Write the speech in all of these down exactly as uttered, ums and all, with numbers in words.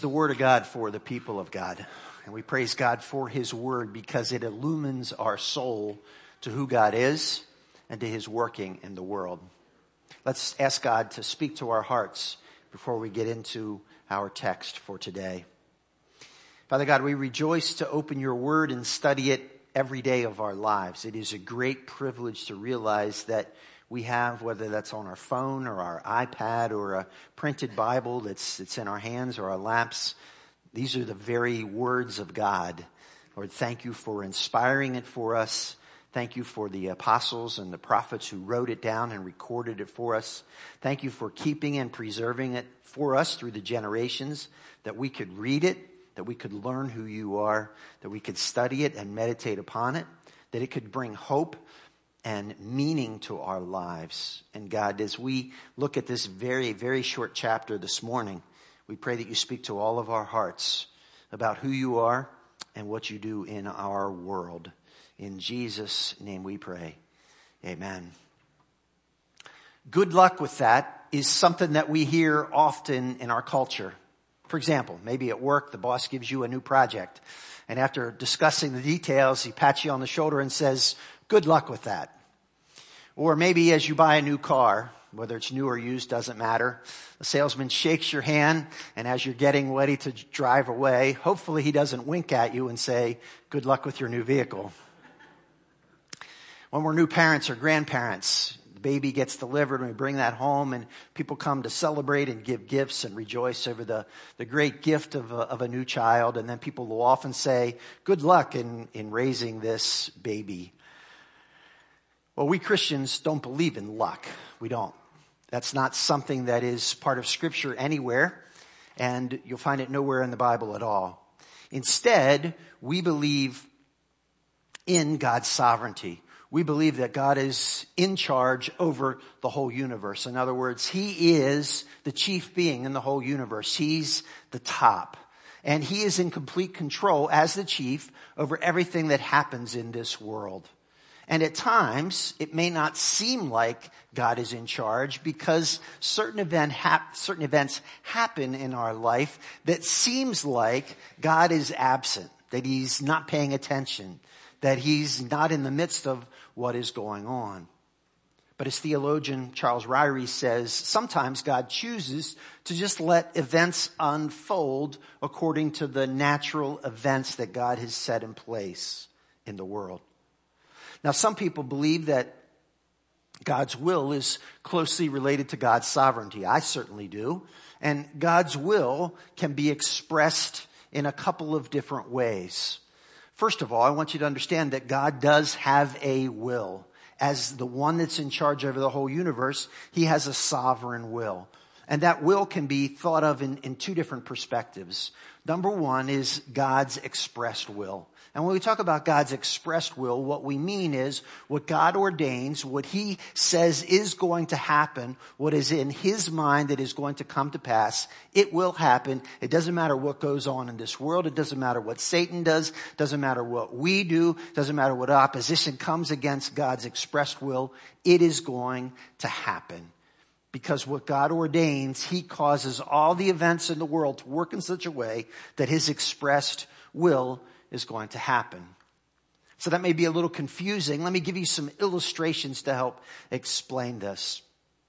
the Word of God for the people of God. And we praise God for His Word because it illumines our soul to who God is and to His working in the world. Let's ask God to speak to our hearts before we get into our text for today. Father God, we rejoice to open your Word and study it every day of our lives. It is a great privilege to realize that we have, whether that's on our phone or our iPad or a printed Bible that's, that's in our hands or our laps, these are the very words of God. Lord, thank you for inspiring it for us. Thank you for the apostles and the prophets who wrote it down and recorded it for us. Thank you for keeping and preserving it for us through the generations, that we could read it, that we could learn who you are, that we could study it and meditate upon it, that it could bring hope and meaning to our lives. And God, as we look at this very, very short chapter this morning, we pray that you speak to all of our hearts about who you are and what you do in our world. In Jesus' name we pray. Amen. Good luck with that is something that we hear often in our culture. For example, maybe at work, the boss gives you a new project, and after discussing the details, he pats you on the shoulder and says, good luck with that. Or maybe as you buy a new car, whether it's new or used, doesn't matter. The salesman shakes your hand, and as you're getting ready to drive away, hopefully he doesn't wink at you and say, good luck with your new vehicle. When we're new parents or grandparents, the baby gets delivered and we bring that home, and people come to celebrate and give gifts and rejoice over the, the great gift of a, of a new child. And then people will often say, good luck in, in raising this baby. Well, we Christians don't believe in luck. We don't. That's not something that is part of Scripture anywhere, and you'll find it nowhere in the Bible at all. Instead, we believe in God's sovereignty. We believe that God is in charge over the whole universe. In other words, He is the chief being in the whole universe. He's the top. And He is in complete control as the chief over everything that happens in this world. And at times, it may not seem like God is in charge because certain event hap- certain events happen in our life that seems like God is absent, that He's not paying attention, that He's not in the midst of what is going on. But as theologian Charles Ryrie says, sometimes God chooses to just let events unfold according to the natural events that God has set in place in the world. Now, some people believe that God's will is closely related to God's sovereignty. I certainly do. And God's will can be expressed in a couple of different ways. First of all, I want you to understand that God does have a will. As the one that's in charge over the whole universe, He has a sovereign will. And that will can be thought of in, in two different perspectives. Number one is God's expressed will. And when we talk about God's expressed will, what we mean is what God ordains, what He says is going to happen, what is in His mind that is going to come to pass. It will happen. It doesn't matter what goes on in this world. It doesn't matter what Satan does. It doesn't matter what we do. It doesn't matter what opposition comes against God's expressed will. It is going to happen. Because what God ordains, He causes all the events in the world to work in such a way that His expressed will is going to happen. So that may be a little confusing. Let me give you some illustrations to help explain this.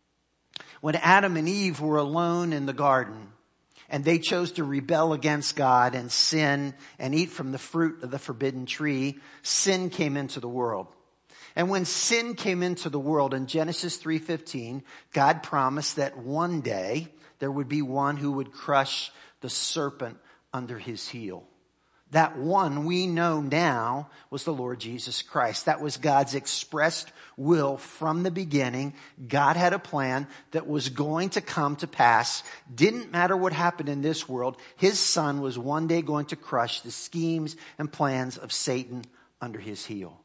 When Adam and Eve were alone in the garden, and they chose to rebel against God and sin and eat from the fruit of the forbidden tree, sin came into the world. And when sin came into the world in Genesis three fifteen, God promised that one day there would be one who would crush the serpent under his heel. That one we know now was the Lord Jesus Christ. That was God's expressed will from the beginning. God had a plan that was going to come to pass. Didn't matter what happened in this world. His Son was one day going to crush the schemes and plans of Satan under his heel.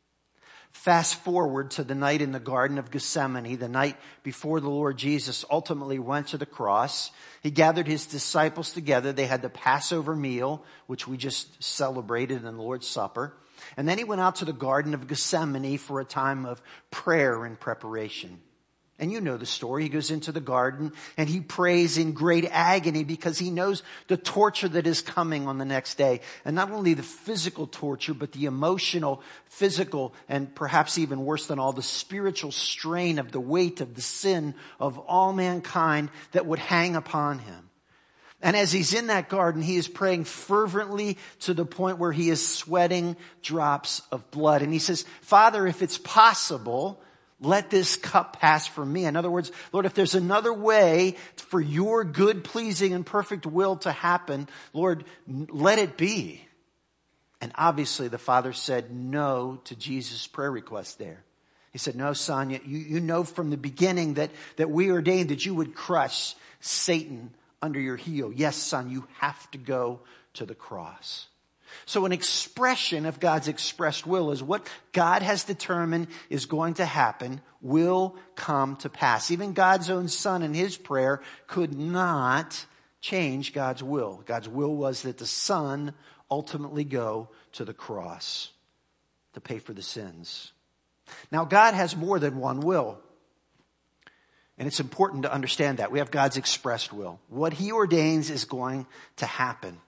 Fast forward to the night in the Garden of Gethsemane, the night before the Lord Jesus ultimately went to the cross. He gathered His disciples together. They had the Passover meal, which we just celebrated in the Lord's Supper. And then He went out to the Garden of Gethsemane for a time of prayer and preparation. And you know the story. He goes into the garden and he prays in great agony because he knows the torture that is coming on the next day. And not only the physical torture, but the emotional, physical, and perhaps even worse than all, the spiritual strain of the weight of the sin of all mankind that would hang upon him. And as he's in that garden, he is praying fervently to the point where he is sweating drops of blood. And he says, Father, if it's possible, let this cup pass from me. In other words, Lord, if there's another way for your good, pleasing, and perfect will to happen, Lord, let it be. And obviously the Father said no to Jesus' prayer request there. He said, no, son, you, you know from the beginning that, that we ordained that you would crush Satan under your heel. Yes, son, you have to go to the cross. So an expression of God's expressed will is what God has determined is going to happen will come to pass. Even God's own son in his prayer could not change God's will. God's will was that the son ultimately go to the cross to pay for the sins. Now God has more than one will. And it's important to understand that. We have God's expressed will. What he ordains is going to happen.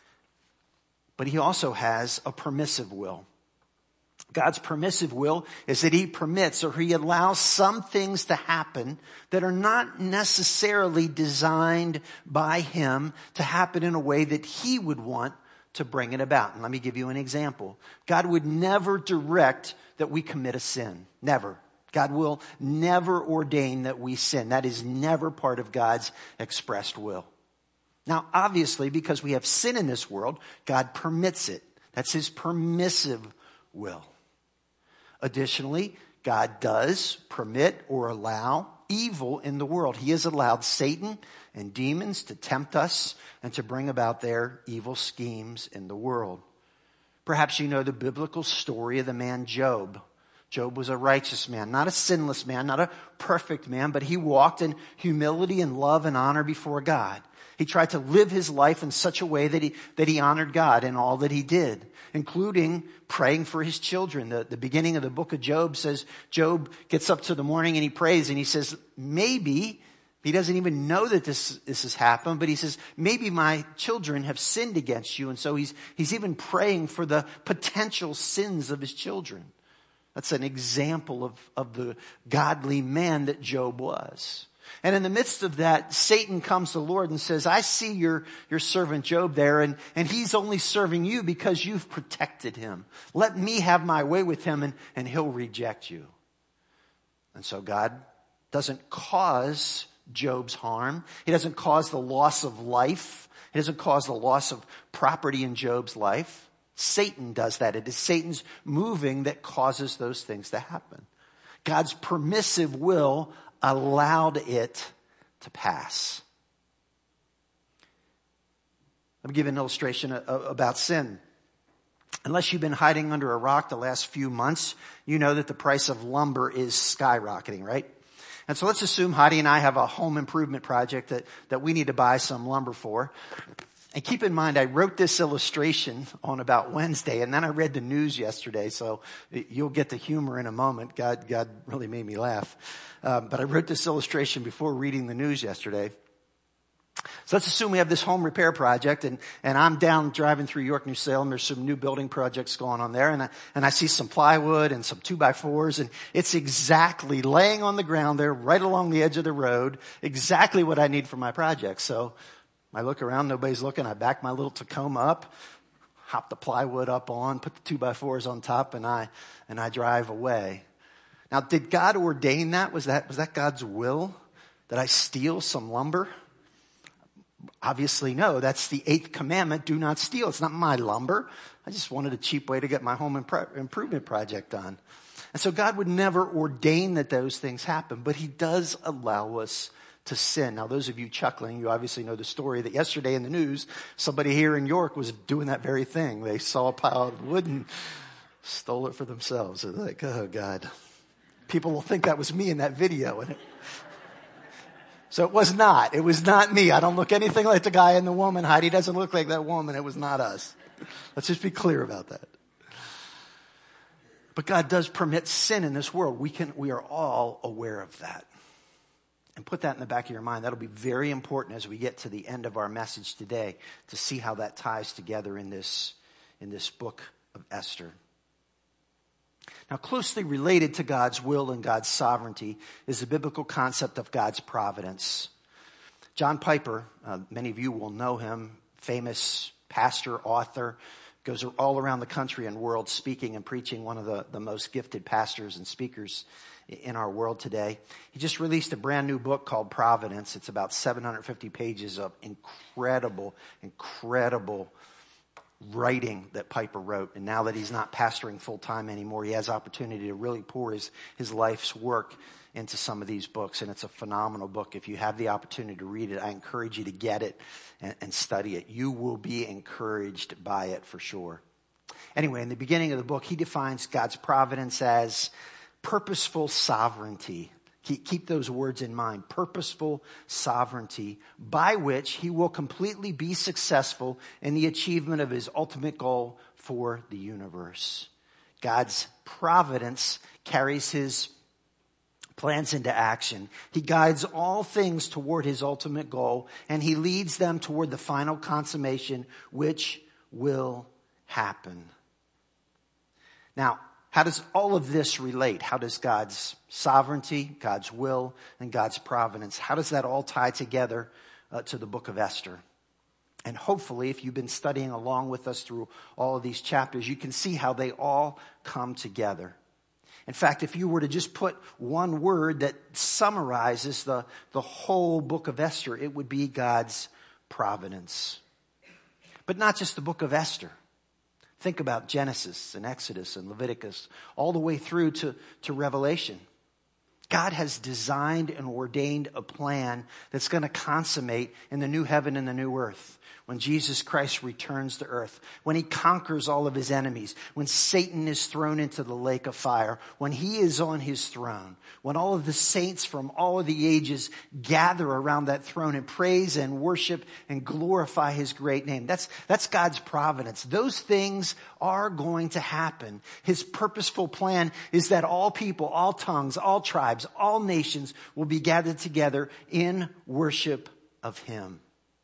But he also has a permissive will. God's permissive will is that he permits or he allows some things to happen that are not necessarily designed by him to happen in a way that he would want to bring it about. And let me give you an example. God would never direct that we commit a sin. Never. God will never ordain that we sin. That is never part of God's expressed will. Now, obviously, because we have sin in this world, God permits it. That's his permissive will. Additionally, God does permit or allow evil in the world. He has allowed Satan and demons to tempt us and to bring about their evil schemes in the world. Perhaps you know the biblical story of the man Job. Job was a righteous man, not a sinless man, not a perfect man, but he walked in humility and love and honor before God. He tried to live his life in such a way that he, that he honored God in all that he did, including praying for his children. The, the beginning of the book of Job says Job gets up to the morning and he prays and he says, maybe, he doesn't even know that this, this has happened, but he says, maybe my children have sinned against you. And so he's, he's even praying for the potential sins of his children. That's an example of, of the godly man that Job was. And in the midst of that, Satan comes to the Lord and says, I see your, your servant Job there, and, and he's only serving you because you've protected him. Let me have my way with him, and, and he'll reject you. And so God doesn't cause Job's harm. He doesn't cause the loss of life. He doesn't cause the loss of property in Job's life. Satan does that. It is Satan's moving that causes those things to happen. God's permissive will allowed it to pass. Let me give you an illustration about sin. Unless you've been hiding under a rock the last few months, you know that the price of lumber is skyrocketing, right? And so let's assume Heidi and I have a home improvement project that, that we need to buy some lumber for. And keep in mind, I wrote this illustration on about Wednesday, and then I read the news yesterday, so you'll get the humor in a moment. God, God really made me laugh. Um, but I wrote this illustration before reading the news yesterday. So let's assume we have this home repair project, and, and I'm down driving through York, New Salem. There's some new building projects going on there, and I, and I see some plywood and some two by fours, and it's exactly laying on the ground there, right along the edge of the road, exactly what I need for my project. So I look around, nobody's looking. I back my little Tacoma up, hop the plywood up on, put the two by fours on top, and I and I drive away. Now, did God ordain that? Was that was that God's will? Did I steal some lumber? Obviously, no. That's the eighth commandment: do not steal. It's not my lumber. I just wanted a cheap way to get my home improvement project done. And so God would never ordain that those things happen, but he does allow us to sin. Now, those of you chuckling, you obviously know the story that yesterday in the news, somebody here in York was doing that very thing. They saw a pile of wood and stole it for themselves. They're like, oh, God. People will think that was me in that video. And it, so it was not. It was not me. I don't look anything like the guy and the woman. Heidi doesn't look like that woman. It was not us. Let's just be clear about that. But God does permit sin in this world. We can, we are all aware of that. And put that in the back of your mind. That'll be very important as we get to the end of our message today to see how that ties together in this, in this book of Esther. Now, closely related to God's will and God's sovereignty is the biblical concept of God's providence. John Piper, uh, many of you will know him, famous pastor, author, goes all around the country and world speaking and preaching, one of the, the most gifted pastors and speakers in our world today. He just released a brand new book called Providence. It's about seven hundred fifty pages of incredible, incredible writing that Piper wrote. And now that he's not pastoring full time anymore, he has opportunity to really pour his, his life's work into some of these books. And it's a phenomenal book. If you have the opportunity to read it, I encourage you to get it and, and study it. You will be encouraged by it for sure. Anyway, in the beginning of the book, he defines God's providence as purposeful sovereignty. Keep those words in mind. Purposeful sovereignty by which he will completely be successful in the achievement of his ultimate goal for the universe. God's providence carries his plans into action. He guides all things toward his ultimate goal, and he leads them toward the final consummation, which will happen. Now, how does all of this relate? How does God's sovereignty, God's will, and God's providence, how does that all tie together uh, to the book of Esther? And hopefully, if you've been studying along with us through all of these chapters, you can see how they all come together. In fact, if you were to just put one word that summarizes the, the whole book of Esther, it would be God's providence. But not just the book of Esther. Think about Genesis and Exodus and Leviticus, all the way through to, to Revelation. God has designed and ordained a plan that's going to consummate in the new heaven and the new earth. When Jesus Christ returns to earth, when he conquers all of his enemies, when Satan is thrown into the lake of fire, when he is on his throne, when all of the saints from all of the ages gather around that throne and praise and worship and glorify his great name. That's, that's God's providence. Those things are going to happen. His purposeful plan is that all people, all tongues, all tribes, all nations will be gathered together in worship of him.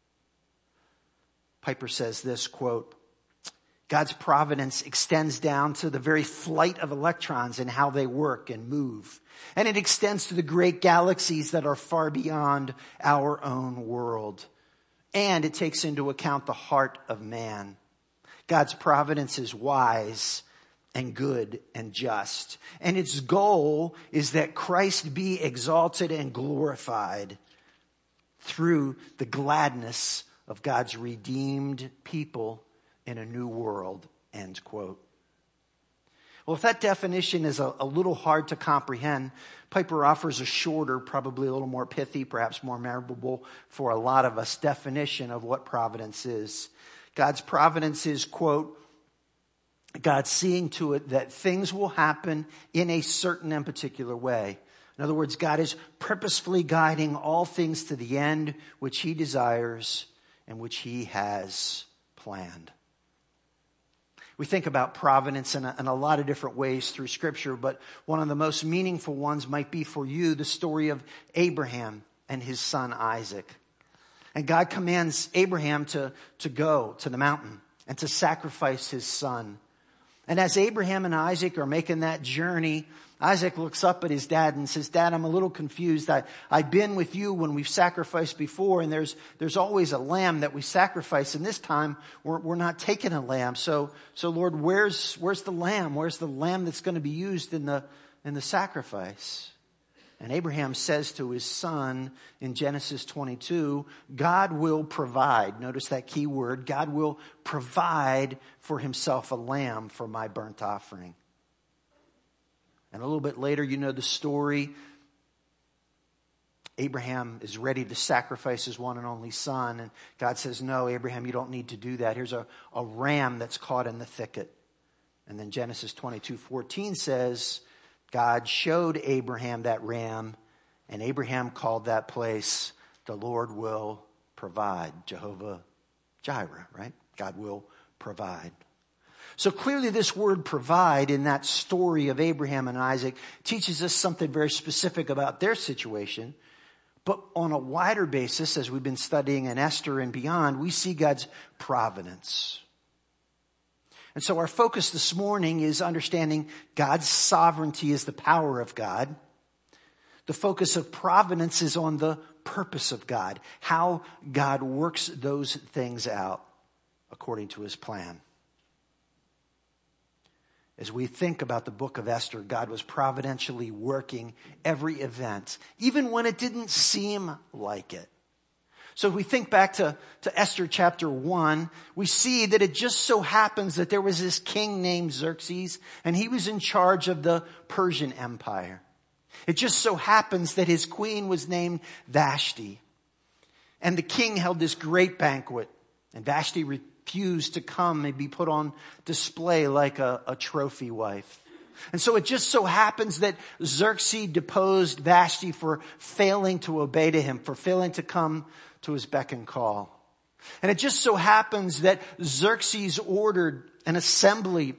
Piper says this, quote, God's providence extends down to the very flight of electrons and how they work and move. And it extends to the great galaxies that are far beyond our own world. And it takes into account the heart of man. God's providence is wise and good and just. And its goal is that Christ be exalted and glorified through the gladness of God's redeemed people in a new world, end quote. Well, if that definition is a, a little hard to comprehend, Piper offers a shorter, probably a little more pithy, perhaps more memorable for a lot of us definition of what providence is. God's providence is, quote, God seeing to it that things will happen in a certain and particular way. In other words, God is purposefully guiding all things to the end which he desires and which he has planned. We think about providence in a, in a lot of different ways through Scripture, but one of the most meaningful ones might be for you the story of Abraham and his son Isaac. And God commands Abraham to, to go to the mountain and to sacrifice his son. And as Abraham and Isaac are making that journey, Isaac looks up at his dad and says, Dad, I'm a little confused. I, I've been with you when we've sacrificed before, and there's there's always a lamb that we sacrifice. And this time, we're, we're not taking a lamb. So, so Lord, where's where's the lamb? Where's the lamb that's going to be used in the in the sacrifice? And Abraham says to his son in Genesis twenty-two, God will provide. Notice that key word. God will provide for himself a lamb for my burnt offering. And a little bit later, you know the story. Abraham is ready to sacrifice his one and only son. And God says, no, Abraham, you don't need to do that. Here's a, a ram that's caught in the thicket. And then Genesis twenty-two fourteen says, God showed Abraham that ram, and Abraham called that place, the Lord will provide. Jehovah Jireh, right? God will provide. So clearly this word provide in that story of Abraham and Isaac teaches us something very specific about their situation. But on a wider basis, as we've been studying in Esther and beyond, we see God's providence. And so our focus this morning is understanding God's sovereignty is the power of God. The focus of providence is on the purpose of God, how God works those things out according to his plan. As we think about the book of Esther, God was providentially working every event, even when it didn't seem like it. So if we think back to, to Esther chapter one, we see that it just so happens that there was this king named Xerxes, and he was in charge of the Persian Empire. It just so happens that his queen was named Vashti. And the king held this great banquet, and Vashti refused to come and be put on display like a, a trophy wife. And so it just so happens that Xerxes deposed Vashti for failing to obey to him, for failing to come to his beck and call. And it just so happens that Xerxes ordered an assembly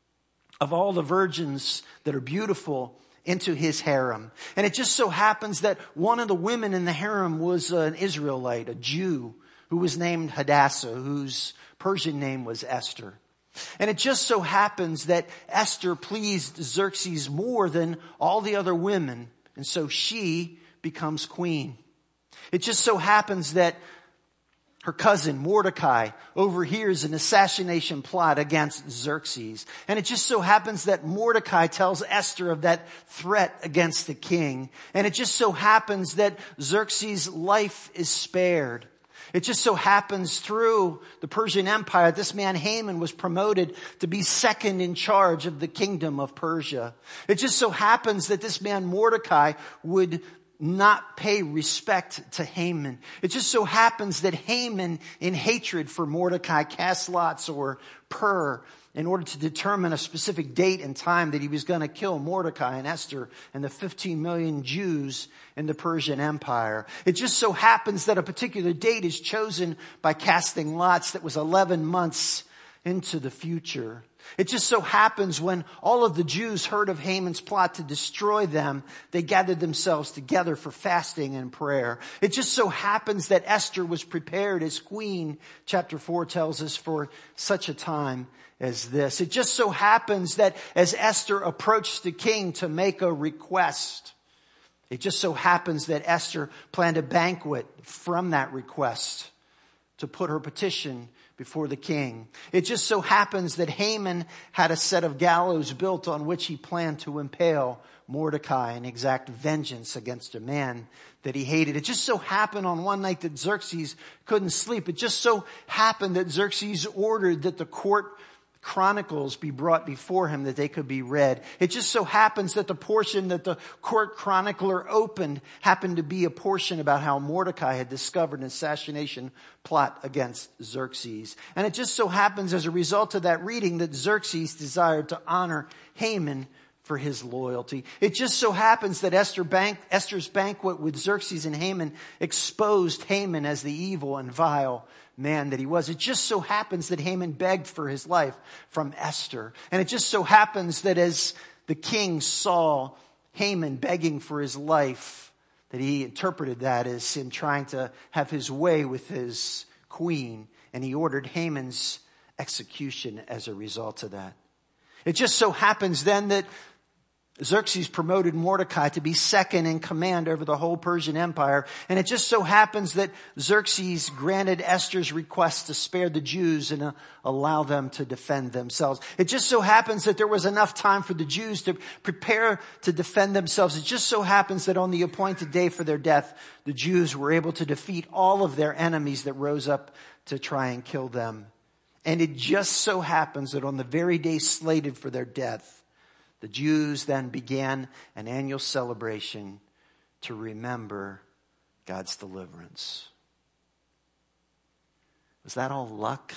of all the virgins that are beautiful into his harem. And it just so happens that one of the women in the harem was an Israelite, a Jew, who was named Hadassah, whose Persian name was Esther. And it just so happens that Esther pleased Xerxes more than all the other women, and so she becomes queen. It just so happens that her cousin Mordecai overhears an assassination plot against Xerxes. And it just so happens that Mordecai tells Esther of that threat against the king. And it just so happens that Xerxes' life is spared. It just so happens through the Persian Empire, this man Haman was promoted to be second in charge of the kingdom of Persia. It just so happens that this man Mordecai would not pay respect to Haman. It just so happens that Haman, in hatred for Mordecai, cast lots or pur in order to determine a specific date and time that he was going to kill Mordecai and Esther and the fifteen million Jews in the Persian Empire. It just so happens that a particular date is chosen by casting lots that was eleven months into the future. It just so happens when all of the Jews heard of Haman's plot to destroy them, they gathered themselves together for fasting and prayer. It just so happens that Esther was prepared as queen, chapter four tells us, for such a time as this. It just so happens that as Esther approached the king to make a request, it just so happens that Esther planned a banquet from that request to put her petition before the king. It just so happens that Haman had a set of gallows built on which he planned to impale Mordecai and exact vengeance against a man that he hated. It just so happened on one night that Xerxes couldn't sleep. It just so happened that Xerxes ordered that the court chronicles be brought before him that they could be read. It just so happens that the portion that the court chronicler opened happened to be a portion about how Mordecai had discovered an assassination plot against Xerxes. And it just so happens as a result of that reading that Xerxes desired to honor Haman for his loyalty. It just so happens that Esther bank, Esther's banquet with Xerxes and Haman exposed Haman as the evil and vile man that he was. It just so happens that Haman begged for his life from Esther. And it just so happens that as the king saw Haman begging for his life, that he interpreted that as him trying to have his way with his queen. And he ordered Haman's execution as a result of that. It just so happens then that Xerxes promoted Mordecai to be second in command over the whole Persian Empire. And it just so happens that Xerxes granted Esther's request to spare the Jews and uh, allow them to defend themselves. It just so happens that there was enough time for the Jews to prepare to defend themselves. It just so happens that on the appointed day for their death, the Jews were able to defeat all of their enemies that rose up to try and kill them. And it just so happens that on the very day slated for their death, the Jews then began an annual celebration to remember God's deliverance. Was that all luck?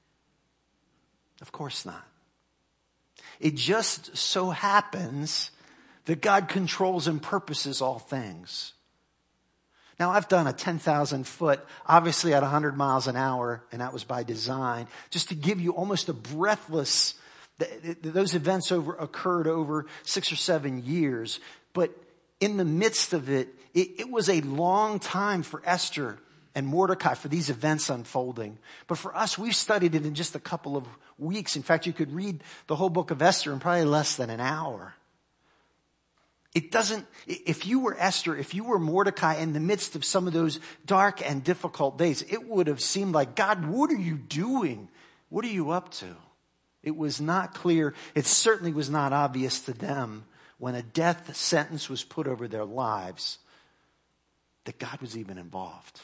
Of course not. It just so happens that God controls and purposes all things. Now, I've done a ten thousand foot, obviously at one hundred miles an hour, and that was by design, just to give you almost a breathless. Those events over occurred over six or seven years. But in the midst of it, it, it was a long time for Esther and Mordecai for these events unfolding. But for us, we've studied it in just a couple of weeks. In fact, you could read the whole book of Esther in probably less than an hour. It doesn't, if you were Esther, if you were Mordecai in the midst of some of those dark and difficult days, it would have seemed like, God, what are you doing? What are you up to? It was not clear. It certainly was not obvious to them when a death sentence was put over their lives that God was even involved.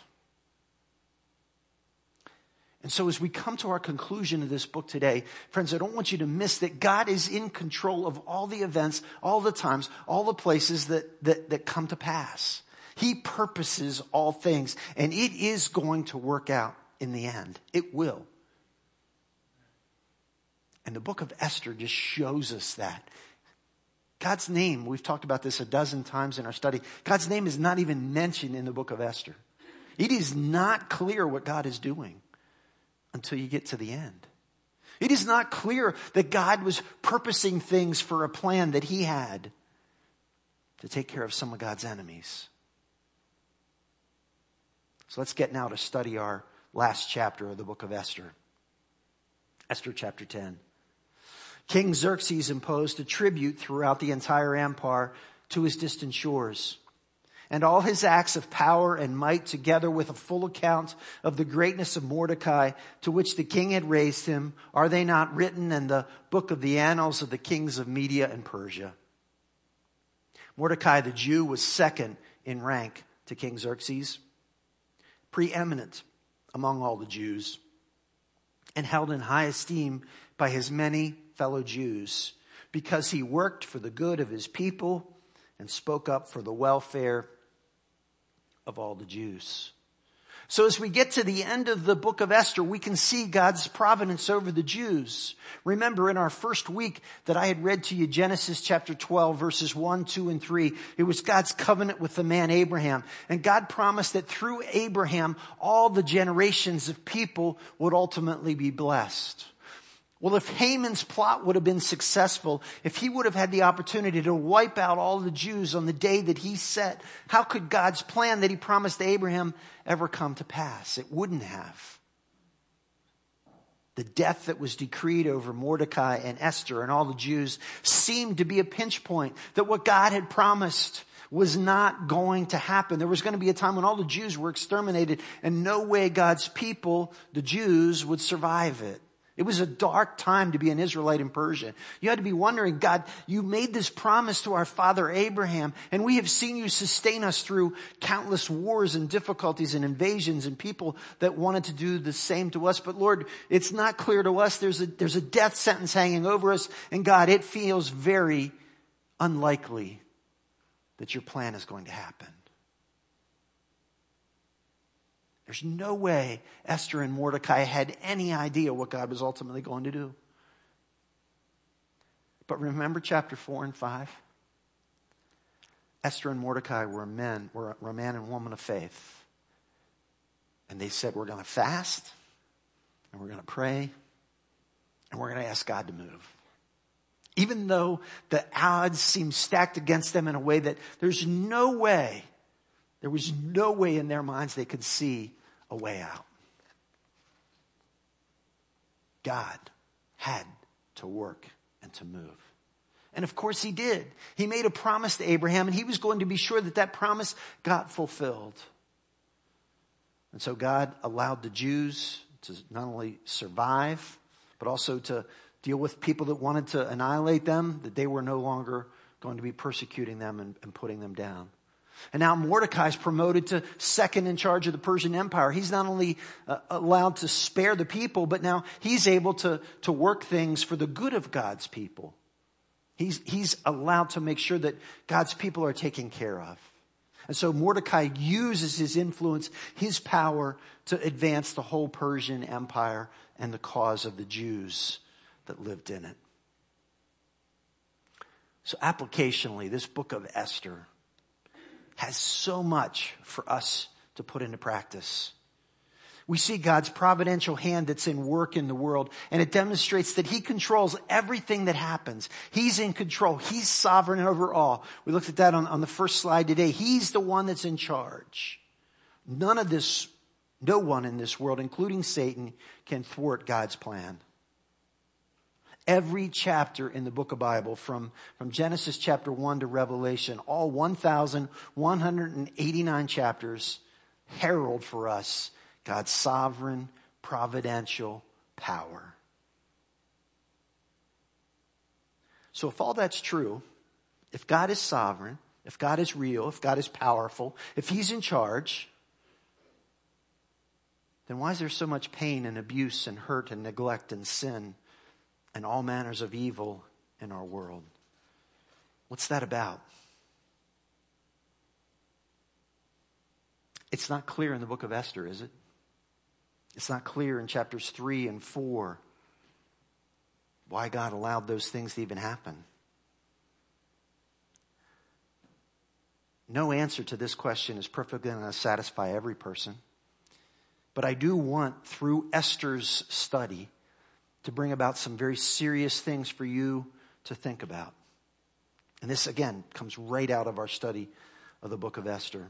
And so as we come to our conclusion of this book today, friends, I don't want you to miss that God is in control of all the events, all the times, all the places that, that, that come to pass. He purposes all things, and it is going to work out in the end. It will. And the book of Esther just shows us that. God's name, we've talked about this a dozen times in our study, God's name is not even mentioned in the book of Esther. It is not clear what God is doing until you get to the end. It is not clear that God was purposing things for a plan that he had to take care of some of God's enemies. So let's get now to study our last chapter of the book of Esther. Esther chapter ten. King Xerxes imposed a tribute throughout the entire empire to his distant shores. And all his acts of power and might, together with a full account of the greatness of Mordecai, to which the king had raised him, are they not written in the book of the annals of the kings of Media and Persia? Mordecai the Jew was second in rank to King Xerxes, preeminent among all the Jews, and held in high esteem by his many fellow Jews, because he worked for the good of his people and spoke up for the welfare of all the Jews. So as we get to the end of the book of Esther, we can see God's providence over the Jews. Remember in our first week that I had read to you Genesis chapter twelve, verses one, two, and three. It was God's covenant with the man Abraham. And God promised that through Abraham, all the generations of people would ultimately be blessed. Well, if Haman's plot would have been successful, if he would have had the opportunity to wipe out all the Jews on the day that he set, how could God's plan that he promised Abraham ever come to pass? It wouldn't have. The death that was decreed over Mordecai and Esther and all the Jews seemed to be a pinch point, that what God had promised was not going to happen. There was going to be a time when all the Jews were exterminated, and no way God's people, the Jews, would survive it. It was a dark time to be an Israelite in Persia. You had to be wondering, God, you made this promise to our father Abraham, and we have seen you sustain us through countless wars and difficulties and invasions and people that wanted to do the same to us. But Lord, it's not clear to us. There's a, there's a death sentence hanging over us. And God, it feels very unlikely that your plan is going to happen. There's no way Esther and Mordecai had any idea what God was ultimately going to do. But remember chapter four and five? Esther and Mordecai were men, were a man and woman of faith. And they said, we're going to fast, and we're going to pray, and we're going to ask God to move. Even though the odds seem stacked against them in a way that there's no way, there was no way in their minds they could see a way out. God had to work and to move. And of course he did. He made a promise to Abraham, and he was going to be sure that that promise got fulfilled. And so God allowed the Jews to not only survive, but also to deal with people that wanted to annihilate them, that they were no longer going to be persecuting them and, and putting them down. And now Mordecai is promoted to second in charge of the Persian Empire. He's not only uh, allowed to spare the people, but now he's able to, to work things for the good of God's people. He's, he's allowed to make sure that God's people are taken care of. And so Mordecai uses his influence, his power, to advance the whole Persian Empire and the cause of the Jews that lived in it. So applicationally, this book of Esther has so much for us to put into practice. We see God's providential hand that's in work in the world, and it demonstrates that he controls everything that happens. He's in control. He's sovereign over all. We looked at that on, on the first slide today. He's the one that's in charge. None of this, no one in this world, including Satan, can thwart God's plan. Every chapter in the book of Bible, from, from Genesis chapter one to Revelation, all one thousand one hundred eighty-nine chapters, herald for us God's sovereign, providential power. So if all that's true, if God is sovereign, if God is real, if God is powerful, if he's in charge, then why is there so much pain and abuse and hurt and neglect and sin and all manners of evil in our world? What's that about? It's not clear in the book of Esther, is it? It's not clear in chapters three and four why God allowed those things to even happen. No answer to this question is perfectly going to satisfy every person. But I do want, through Esther's study, to bring about some very serious things for you to think about. And this, again, comes right out of our study of the book of Esther.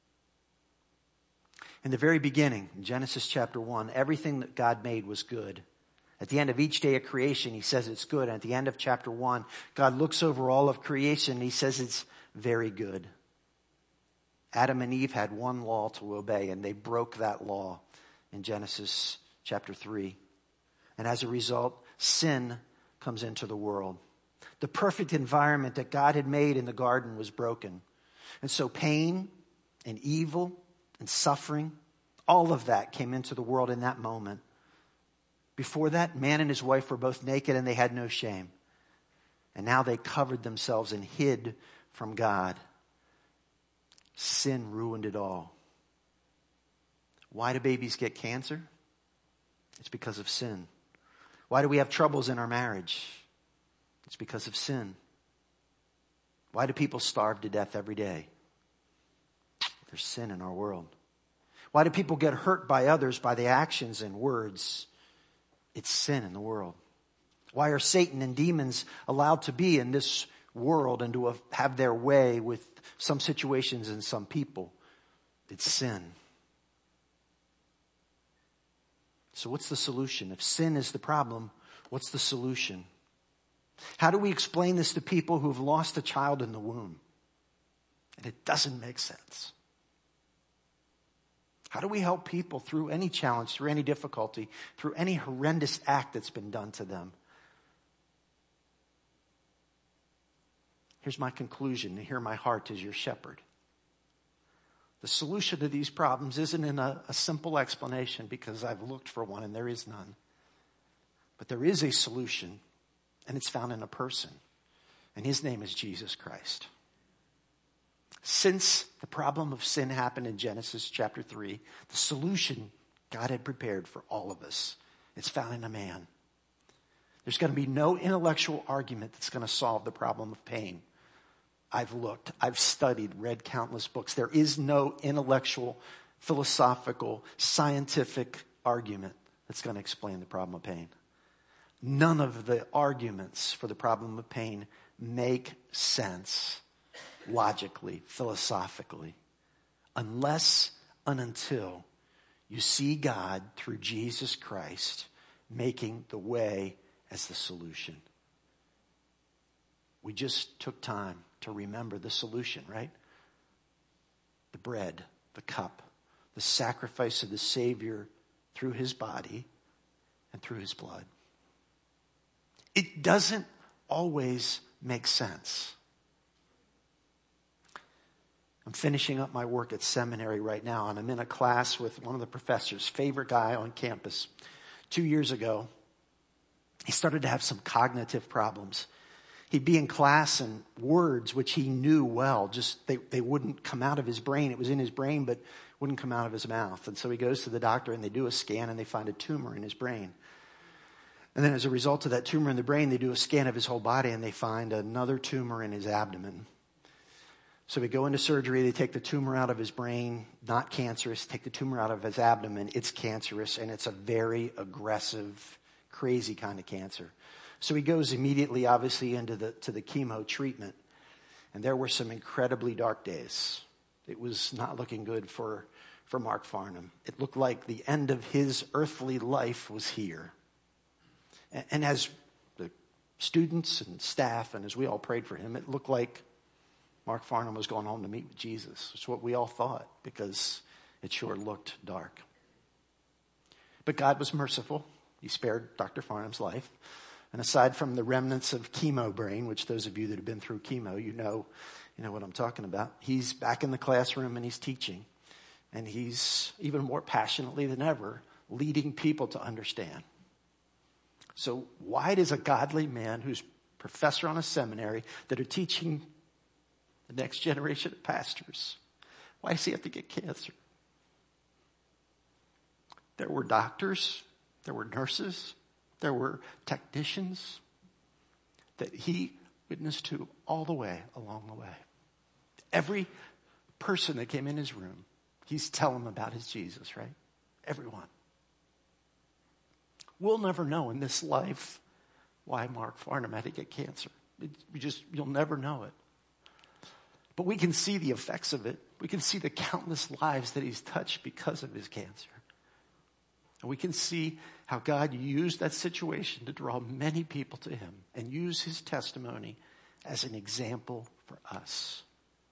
In the very beginning, in Genesis chapter one, everything that God made was good. At the end of each day of creation, he says it's good. And at the end of chapter one, God looks over all of creation and he says it's very good. Adam and Eve had one law to obey, and they broke that law in Genesis chapter three. And as a result, sin comes into the world. The perfect environment that God had made in the garden was broken. And so pain and evil and suffering, all of that came into the world in that moment. Before that, man and his wife were both naked and they had no shame. And now they covered themselves and hid from God. Sin ruined it all. Why do babies get cancer? It's because of sin. Why do we have troubles in our marriage? It's because of sin. Why do people starve to death every day? There's sin in our world. Why do people get hurt by others by the actions and words? It's sin in the world. Why are Satan and demons allowed to be in this world and to have their way with some situations and some people? It's sin. So what's the solution? If sin is the problem, what's the solution? How do we explain this to people who have lost a child in the womb? And it doesn't make sense. How do we help people through any challenge, through any difficulty, through any horrendous act that's been done to them? Here's my conclusion, and hear my heart as your shepherd. The solution to these problems isn't in a, a simple explanation, because I've looked for one and there is none. But there is a solution, and it's found in a person. And his name is Jesus Christ. Since the problem of sin happened in Genesis chapter three, the solution God had prepared for all of us, it's found in a man. There's going to be no intellectual argument that's going to solve the problem of pain. I've looked, I've studied, read countless books. There is no intellectual, philosophical, scientific argument that's going to explain the problem of pain. None of the arguments for the problem of pain make sense logically, philosophically, unless and until you see God through Jesus Christ making the way as the solution. We just took time to remember the solution, right? The bread, the cup, the sacrifice of the Savior through his body and through his blood. It doesn't always make sense. I'm finishing up my work at seminary right now, and I'm in a class with one of the professors, favorite guy on campus. Two years ago, he started to have some cognitive problems. He'd be in class and words which he knew well, just they, they wouldn't come out of his brain. It was in his brain, but wouldn't come out of his mouth. And so he goes to the doctor and they do a scan and they find a tumor in his brain. And then as a result of that tumor in the brain, they do a scan of his whole body and they find another tumor in his abdomen. So we go into surgery. They take the tumor out of his brain, not cancerous. Take the tumor out of his abdomen. It's cancerous, and it's a very aggressive, crazy kind of cancer. So he goes immediately, obviously, into the to the chemo treatment. And there were some incredibly dark days. It was not looking good for, for Mark Farnham. It looked like the end of his earthly life was here. And, and as the students and staff, and as we all prayed for him, it looked like Mark Farnham was going home to meet with Jesus. It's what we all thought, because it sure looked dark. But God was merciful. He spared Doctor Farnham's life. And aside from the remnants of chemo brain, which those of you that have been through chemo, you know, you know what I'm talking about. He's back in the classroom and he's teaching. And he's even more passionately than ever leading people to understand. So why does a godly man who's professor on a seminary that are teaching the next generation of pastors, why does he have to get cancer? There were doctors, there were nurses, there were technicians that he witnessed to all the way along the way. Every person that came in his room, he's telling them about his Jesus, right? Everyone. We'll never know in this life why Mark Farnham had to get cancer. It, we just, you'll never know it. But we can see the effects of it. We can see the countless lives that he's touched because of his cancer. And we can see how God used that situation to draw many people to him and use his testimony as an example for us.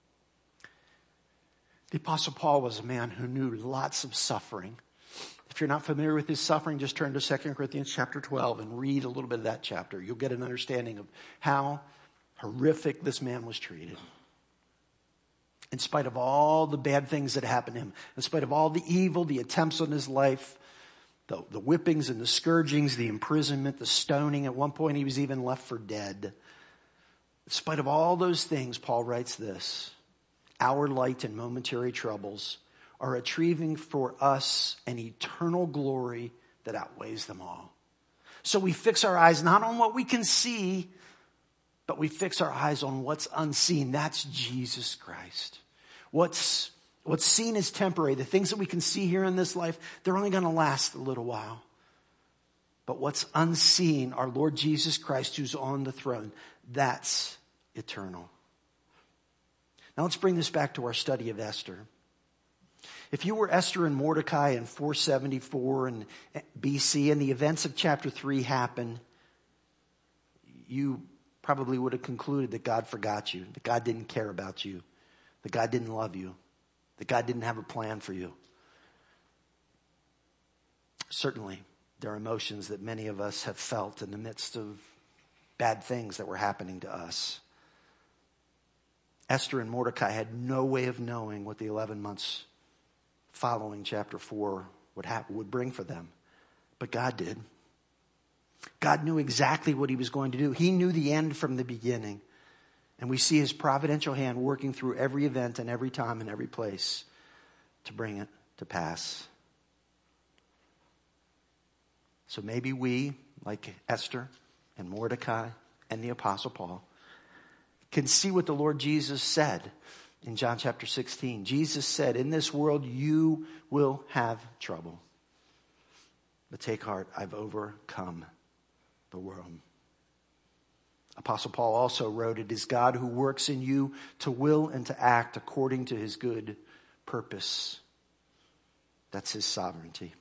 The Apostle Paul was a man who knew lots of suffering. If you're not familiar with his suffering, just turn to Second Corinthians chapter twelve and read a little bit of that chapter. You'll get an understanding of how horrific this man was treated. In spite of all the bad things that happened to him, in spite of all the evil, the attempts on his life, the, the whippings and the scourgings, the imprisonment, the stoning. At one point he was even left for dead. In spite of all those things, Paul writes this: our light and momentary troubles are achieving for us an eternal glory that outweighs them all. So we fix our eyes not on what we can see, but we fix our eyes on what's unseen. That's Jesus Christ. What's, what's seen is temporary. The things that we can see here in this life, they're only going to last a little while. But what's unseen, our Lord Jesus Christ who's on the throne, that's eternal. Now let's bring this back to our study of Esther. If you were Esther and Mordecai in four seventy-four and B C and the events of chapter three happened, you probably would have concluded that God forgot you, that God didn't care about you, that God didn't love you, that God didn't have a plan for you. Certainly, there are emotions that many of us have felt in the midst of bad things that were happening to us. Esther and Mordecai had no way of knowing what the eleven months following chapter four would happen, would bring for them. But God did. God knew exactly what he was going to do. He knew the end from the beginning. And we see his providential hand working through every event and every time and every place to bring it to pass. So maybe we, like Esther and Mordecai and the Apostle Paul, can see what the Lord Jesus said in John chapter sixteen. Jesus said, in this world you will have trouble. But take heart, I've overcome the world. Apostle Paul also wrote, it is God who works in you to will and to act according to his good purpose. That's his sovereignty.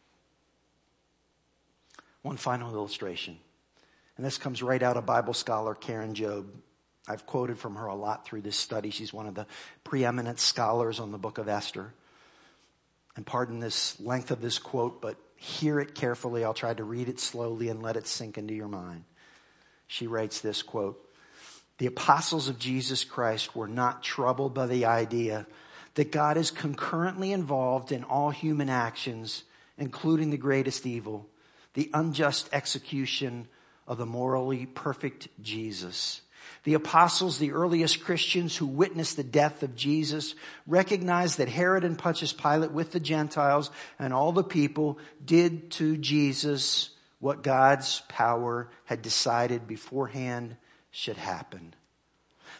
One final illustration. And this comes right out of Bible scholar Karen Jobe. I've quoted from her a lot through this study. She's one of the preeminent scholars on the book of Esther. And pardon this length of this quote, but hear it carefully. I'll try to read it slowly and let it sink into your mind. She writes this quote: the apostles of Jesus Christ were not troubled by the idea that God is concurrently involved in all human actions, including the greatest evil, the unjust execution of the morally perfect Jesus. The apostles, the earliest Christians who witnessed the death of Jesus, recognized that Herod and Pontius Pilate with the Gentiles and all the people did to Jesus what God's power had decided beforehand should happen.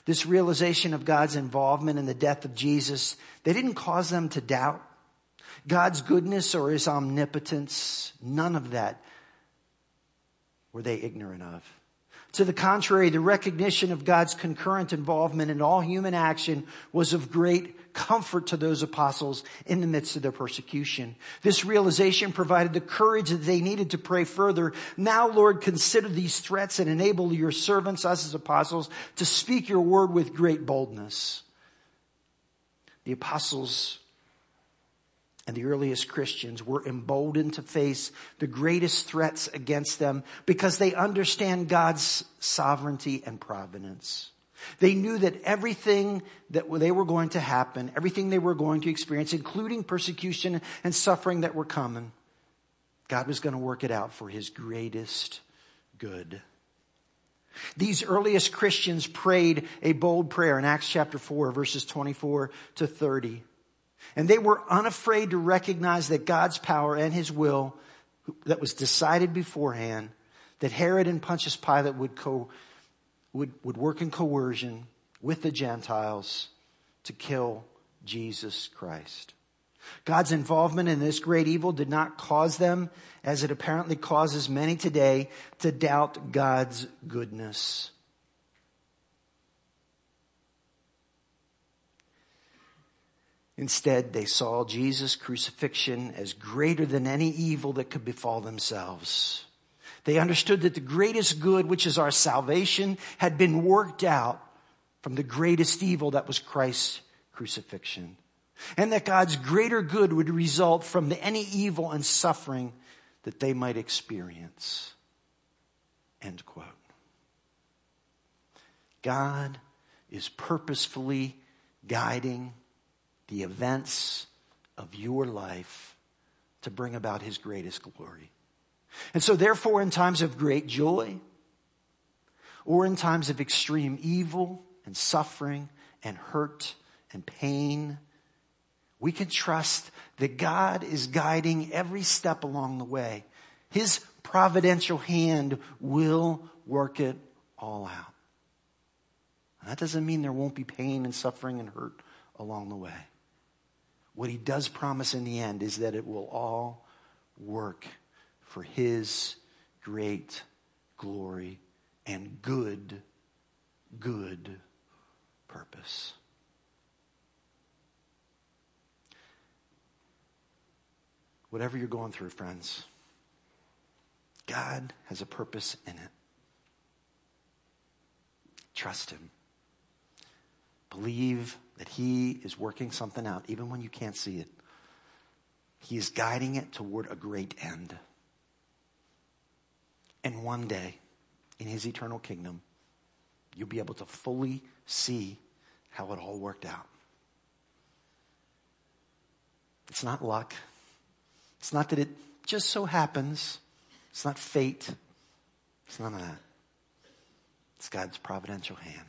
This realization of God's involvement in the death of Jesus, they didn't cause them to doubt God's goodness or his omnipotence. None of that were they ignorant of. To the contrary, the recognition of God's concurrent involvement in all human action was of great comfort to those apostles in the midst of their persecution. This realization provided the courage that they needed to pray further. Now, Lord, consider these threats and enable your servants, us as apostles, to speak your word with great boldness. The apostles and the earliest Christians were emboldened to face the greatest threats against them because they understand God's sovereignty and providence. They knew that everything that they were going to happen, everything they were going to experience, including persecution and suffering that were coming, God was going to work it out for his greatest good. These earliest Christians prayed a bold prayer in Acts chapter four, verses twenty-four to thirty. And they were unafraid to recognize that God's power and his will that was decided beforehand, that Herod and Pontius Pilate would, co- would, would work in coercion with the Gentiles to kill Jesus Christ. God's involvement in this great evil did not cause them, as it apparently causes many today, to doubt God's goodness. Instead, they saw Jesus' crucifixion as greater than any evil that could befall themselves. They understood that the greatest good, which is our salvation, had been worked out from the greatest evil that was Christ's crucifixion. And that God's greater good would result from the, any evil and suffering that they might experience. End quote. God is purposefully guiding the events of your life to bring about his greatest glory. And so therefore, in times of great joy or in times of extreme evil and suffering and hurt and pain, we can trust that God is guiding every step along the way. His providential hand will work it all out. And that doesn't mean there won't be pain and suffering and hurt along the way. What he does promise in the end is that it will all work for his great glory and good, good purpose. Whatever you're going through, friends, God has a purpose in it. Trust him. Believe that he is working something out, even when you can't see it. He is guiding it toward a great end. And one day, in his eternal kingdom, you'll be able to fully see how it all worked out. It's not luck. It's not that it just so happens. It's not fate. It's none of that. It's God's providential hand.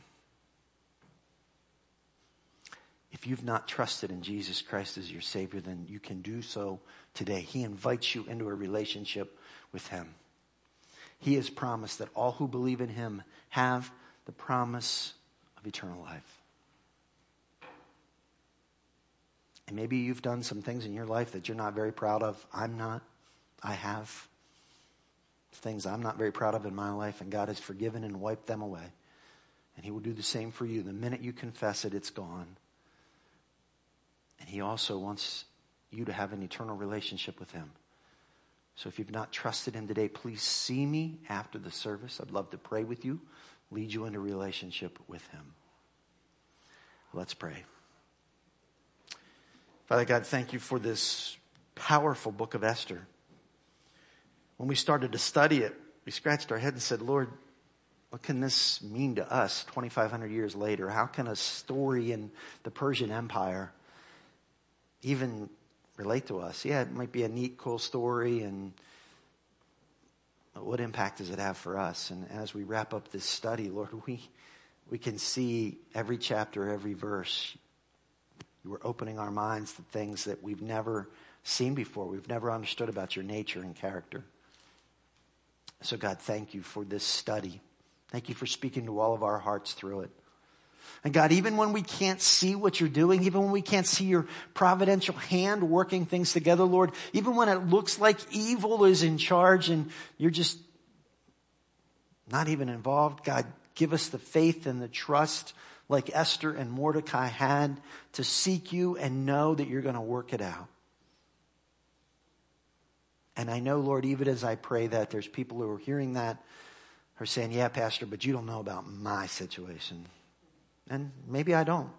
If you've not trusted in Jesus Christ as your Savior, then you can do so today. He invites you into a relationship with him. He has promised that all who believe in him have the promise of eternal life. And maybe you've done some things in your life that you're not very proud of. I'm not. I have things I'm not very proud of in my life, and God has forgiven and wiped them away. And he will do the same for you. The minute you confess it, it's gone. And he also wants you to have an eternal relationship with him. So if you've not trusted him today, please see me after the service. I'd love to pray with you, lead you into a relationship with him. Let's pray. Father God, thank you for this powerful book of Esther. When we started to study it, we scratched our head and said, Lord, what can this mean to us twenty-five hundred years later? How can a story in the Persian Empire even relate to us? Yeah, it might be a neat, cool story, and what impact does it have for us? And as we wrap up this study, Lord, we we can see every chapter, every verse. You were opening our minds to things that we've never seen before. We've never understood about your nature and character. So God, thank you for this study. Thank you for speaking to all of our hearts through it. And God, even when we can't see what you're doing, even when we can't see your providential hand working things together, Lord, even when it looks like evil is in charge and you're just not even involved, God, give us the faith and the trust like Esther and Mordecai had to seek you and know that you're going to work it out. And I know, Lord, even as I pray that, there's people who are hearing that are saying, yeah, Pastor, but you don't know about my situation. And maybe I don't.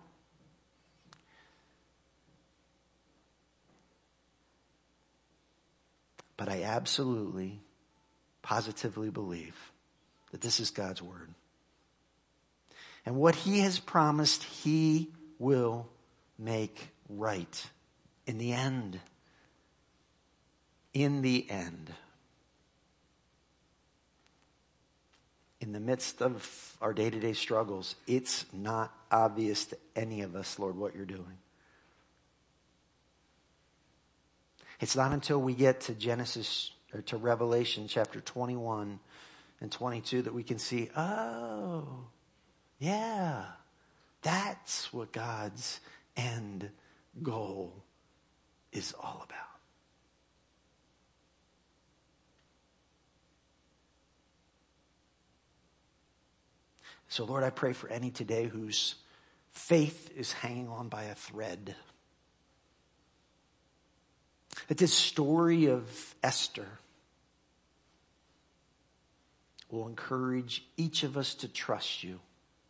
But I absolutely, positively believe that this is God's word. And what he has promised, he will make right in the end. In the end. In the midst of our day-to-day struggles, it's not obvious to any of us, Lord, what you're doing. It's not until we get to Genesis or to Revelation chapter twenty-one and twenty-two that we can see, oh, yeah, that's what God's end goal is all about. So, Lord, I pray for any today whose faith is hanging on by a thread. That this story of Esther will encourage each of us to trust you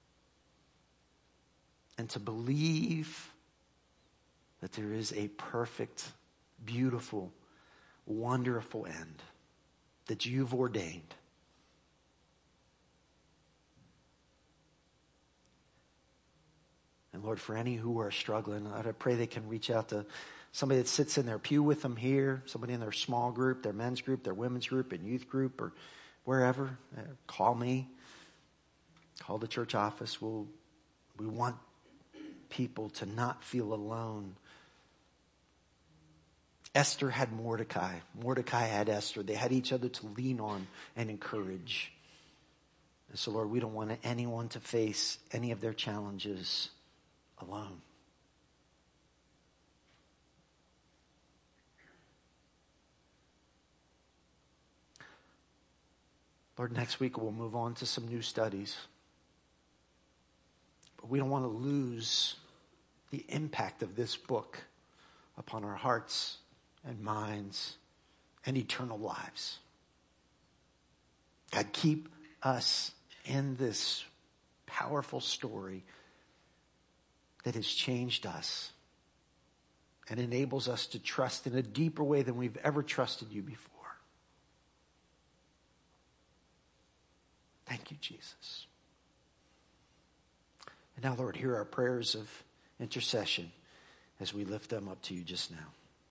and to believe that there is a perfect, beautiful, wonderful end that you've ordained. And Lord, for any who are struggling, I pray they can reach out to somebody that sits in their pew with them here, somebody in their small group, their men's group, their women's group, and youth group, or wherever. Uh, call me. Call the church office. We'll, we want people to not feel alone. Esther had Mordecai. Mordecai had Esther. They had each other to lean on and encourage. And so, Lord, we don't want anyone to face any of their challenges alone. Lord, next week we'll move on to some new studies. But we don't want to lose the impact of this book upon our hearts and minds and eternal lives. God, keep us in this powerful story that has changed us and enables us to trust in a deeper way than we've ever trusted you before. Thank you, Jesus. And now, Lord, hear our prayers of intercession as we lift them up to you just now.